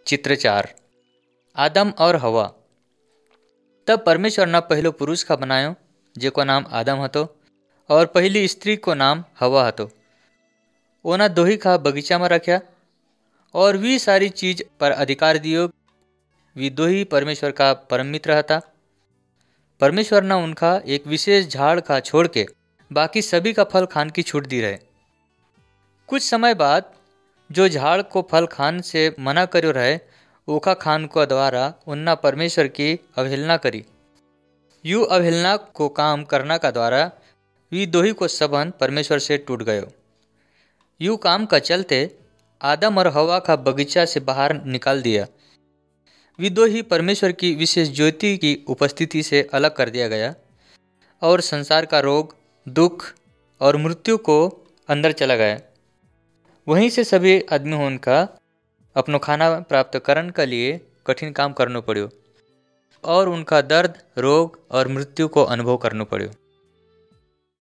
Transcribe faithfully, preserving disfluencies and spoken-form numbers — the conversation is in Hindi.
चित्र चार। आदम और हवा। तब परमेश्वर ना पहलो पुरुष का बनायो जेको नाम आदम हतो और पहली स्त्री को नाम हवा हतो। ओना दोही का बगीचा में रख्या और वी सारी चीज पर अधिकार दियो। वी दोही परमेश्वर का परम मित्र हता। परमेश्वर ना उनका एक विशेष झाड़ का छोड़ के बाकी सभी का फल खान की छूट दी रहे। कुछ समय बाद जो झाड़ को फल खान से मना करो रहे ओका खान को द्वारा उन्ना परमेश्वर की अवहेलना करी। यू अवहेलना को काम करना का द्वारा वी दोही को संबंध परमेश्वर से टूट गयो। यू काम का चलते आदम और हवा का बगीचा से बाहर निकाल दिया। वी दोही परमेश्वर की विशेष ज्योति की उपस्थिति से अलग कर दिया गया और संसार का रोग, दुख और मृत्यु को अंदर चला गया। वहीं से सभी आदमी उनका अपनो खाना प्राप्त करने के लिए कठिन काम करना पड़ो और उनका दर्द, रोग और मृत्यु को अनुभव करना पड़ो।